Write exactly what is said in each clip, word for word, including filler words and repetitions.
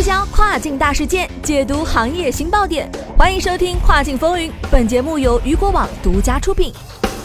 销跨境大事件，解读行业新爆点。欢迎收听《跨境风云》，本节目由雨果网独家出品。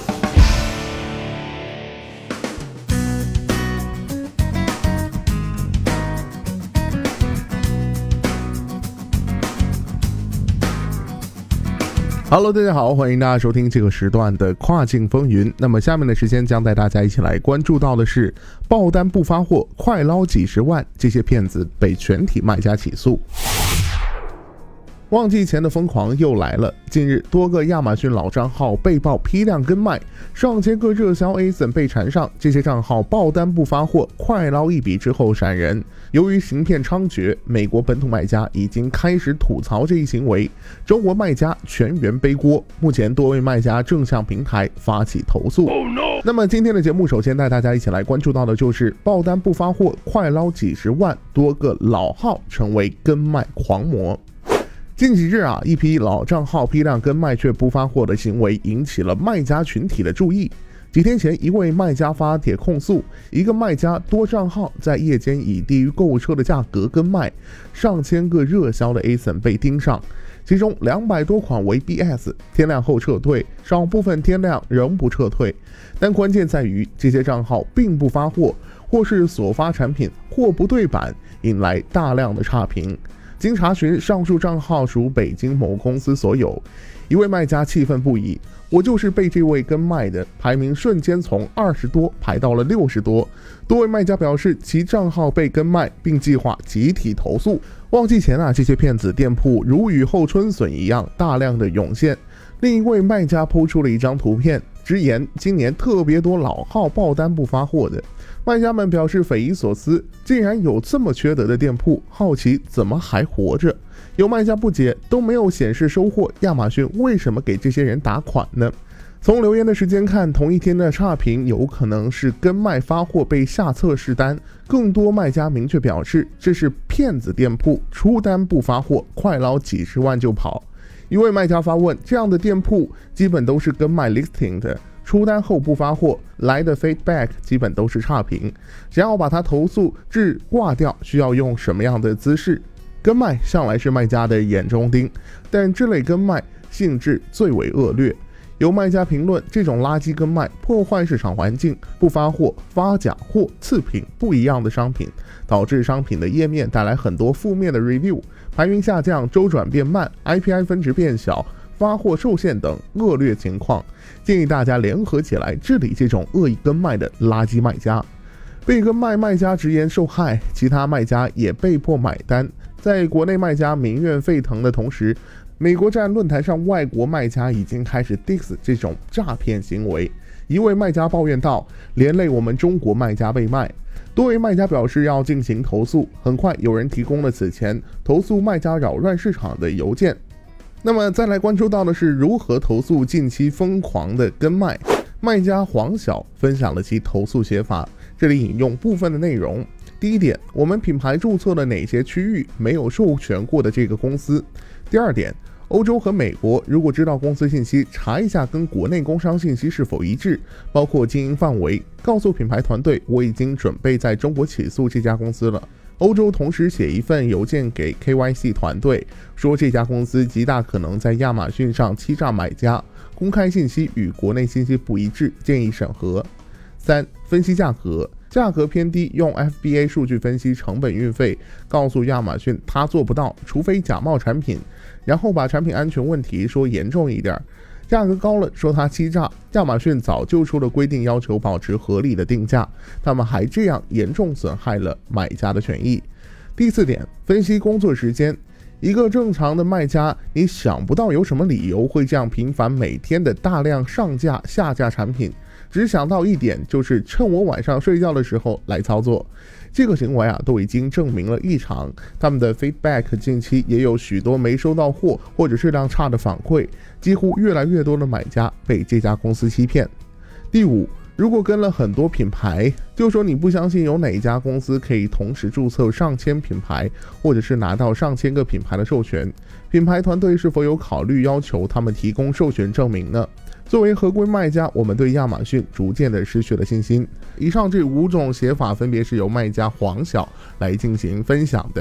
Hello， 大家好，欢迎大家收听这个时段的跨境风云。那么下面的时间将带大家一起来关注到的是爆单不发货，快捞几十万，这些骗子被全体卖家起诉。旺季前的疯狂又来了。近日，多个亚马逊老账号被曝批量跟卖，上千个热销 A S I N 被缠上，这些账号爆单不发货，快捞一笔之后闪人。由于行骗猖獗，美国本土卖家已经开始吐槽这一行为，中国卖家全员背锅。目前多位卖家正向平台发起投诉。Oh, no. 那么今天的节目，首先带大家一起来关注到的就是爆单不发货，快捞几十万，多个老号成为跟卖狂魔。近几日啊，一批老账号批量跟卖却不发货的行为引起了卖家群体的注意。几天前，一位卖家发帖控诉，一个卖家多账号在夜间以低于购物车的价格跟卖，上千个热销的 A S I N 被盯上，其中两百多款为 B S， 天亮后撤退，少部分天亮仍不撤退。但关键在于这些账号并不发货，或是所发产品货不对版，引来大量的差评。经查询，上述账号属北京某公司所有。一位卖家气愤不已，我就是被这位跟卖的，排名瞬间从二十多排到了六十多。多位卖家表示其账号被跟卖，并计划集体投诉。旺季前啊，这些骗子店铺如雨后春笋一样大量的涌现。另一位卖家抛出了一张图片，直言今年特别多老号爆单不发货的。卖家们表示匪夷所思，竟然有这么缺德的店铺，好奇怎么还活着。有卖家不解，都没有显示收货，亚马逊为什么给这些人打款呢？从留言的时间看，同一天的差评有可能是跟卖发货被下测试单。更多卖家明确表示，这是骗子店铺，出单不发货，快捞几十万就跑。一位卖家发问，这样的店铺基本都是跟卖 listing 的，出单后不发货，来的 feedback 基本都是差评，想要把它投诉至挂掉，需要用什么样的姿势？跟卖向来是卖家的眼中钉，但这类跟卖性质最为恶劣。有卖家评论，这种垃圾跟卖破坏市场环境，不发货、发假货、次品不一样的商品，导致商品的页面带来很多负面的 review， 排名下降，周转变慢， I P I 分值变小，发货受限等恶劣情况。建议大家联合起来治理这种恶意跟卖的垃圾卖家。被跟卖卖家直言受害，其他卖家也被迫买单。在国内卖家民怨沸腾的同时，美国站论坛上外国卖家已经开始 diss 这种诈骗行为。一位卖家抱怨道，连累我们中国卖家被卖。多位卖家表示要进行投诉，很快有人提供了此前投诉卖家扰乱市场的邮件。那么再来关注到的是如何投诉近期疯狂的跟卖。卖家黄晓分享了其投诉写法，这里引用部分的内容。第一点，我们品牌注册了哪些区域没有授权过的这个公司。第二点，欧洲和美国如果知道公司信息，查一下跟国内工商信息是否一致，包括经营范围，告诉品牌团队我已经准备在中国起诉这家公司了。欧洲同时写一份邮件给 K Y C 团队，说这家公司极大可能在亚马逊上欺诈买家，公开信息与国内信息不一致，建议审核。三、分析价格，价格偏低，用 F B A 数据分析成本运费，告诉亚马逊他做不到，除非假冒产品，然后把产品安全问题说严重一点，价格高了说他欺诈，亚马逊早就出了规定，要求保持合理的定价，他们还这样严重损害了买家的权益。第四点，分析工作时间，一个正常的卖家，你想不到有什么理由会这样频繁每天的大量上架下架产品，只想到一点，就是趁我晚上睡觉的时候来操作。这个行为啊，都已经证明了异常。他们的 feedback 近期也有许多没收到货或者质量差的反馈，几乎越来越多的买家被这家公司欺骗。第五，如果跟了很多品牌，就说你不相信有哪一家公司可以同时注册上千品牌，或者是拿到上千个品牌的授权，品牌团队是否有考虑要求他们提供授权证明呢？作为合规卖家，我们对亚马逊逐渐的失去了信心。以上这五种写法分别是由卖家黄晓来进行分享的。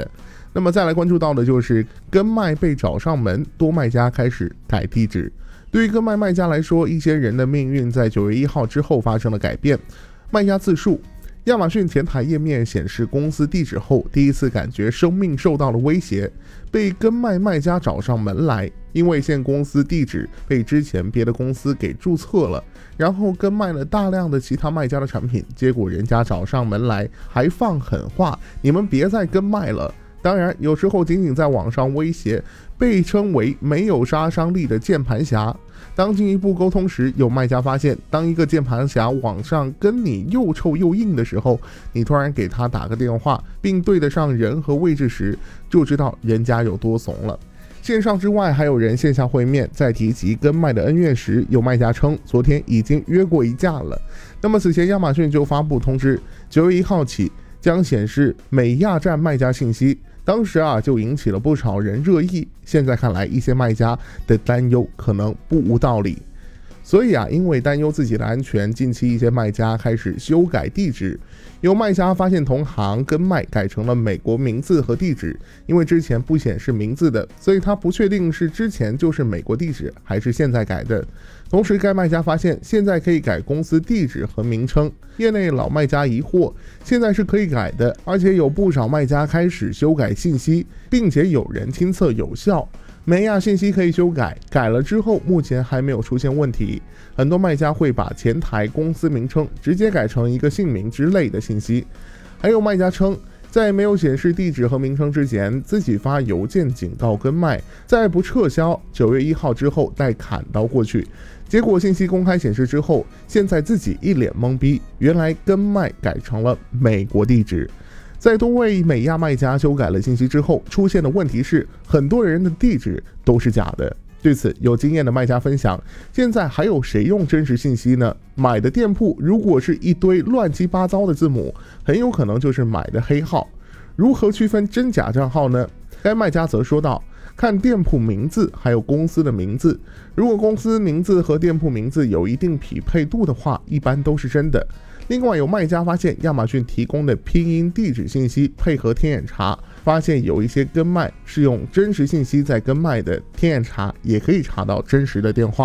那么再来关注到的就是跟卖被找上门，多卖家开始改地址。对于跟卖卖家来说，一些人的命运在九月一号之后发生了改变。卖家自述，亚马逊前台页面显示公司地址后，第一次感觉生命受到了威胁，被跟卖卖家找上门来，因为现公司地址被之前别的公司给注册了，然后跟卖了大量的其他卖家的产品，结果人家找上门来还放狠话，你们别再跟卖了。当然有时候仅仅在网上威胁，被称为没有杀伤力的键盘侠。当进一步沟通时，有卖家发现，当一个键盘侠网上跟你又臭又硬的时候，你突然给他打个电话，并对得上人和位置时，就知道人家有多怂了。线上之外，还有人线下会面，在提及跟卖的恩怨时，有卖家称昨天已经约过一架了。那么此前亚马逊就发布通知，九月一号起将显示美亚站卖家信息，当时啊就引起了不少人热议。现在看来，一些卖家的担忧可能不无道理。所以啊，因为担忧自己的安全，近期一些卖家开始修改地址。有卖家发现同行跟卖改成了美国名字和地址，因为之前不显示名字的，所以他不确定是之前就是美国地址还是现在改的。同时该卖家发现现在可以改公司地址和名称，业内老卖家疑惑，现在是可以改的，而且有不少卖家开始修改信息，并且有人亲测有效。美亚信息可以修改，改了之后目前还没有出现问题。很多卖家会把前台公司名称直接改成一个姓名之类的信息。还有卖家称，在没有显示地址和名称之前，自己发邮件警告跟卖，在不撤销九月一号之后带砍刀过去。结果信息公开显示之后，现在自己一脸懵逼，原来跟卖改成了美国地址。在多位美亚卖家修改了信息之后，出现的问题是很多人的地址都是假的。对此，有经验的卖家分享，现在还有谁用真实信息呢？买的店铺如果是一堆乱七八糟的字母，很有可能就是买的黑号。如何区分真假账号呢？该卖家则说道，看店铺名字还有公司的名字，如果公司名字和店铺名字有一定匹配度的话，一般都是真的。另外有卖家发现亚马逊提供的拼音地址信息配合天眼查，发现有一些跟卖是用真实信息在跟卖的，天眼查也可以查到真实的电话。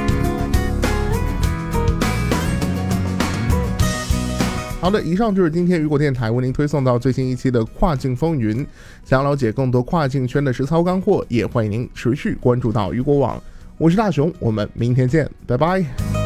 好的，以上就是今天雨果电台为您推送到最新一期的跨境风云。想了解更多跨境圈的实操干货，也欢迎您持续关注到雨果网。我是大熊，我们明天见，拜拜。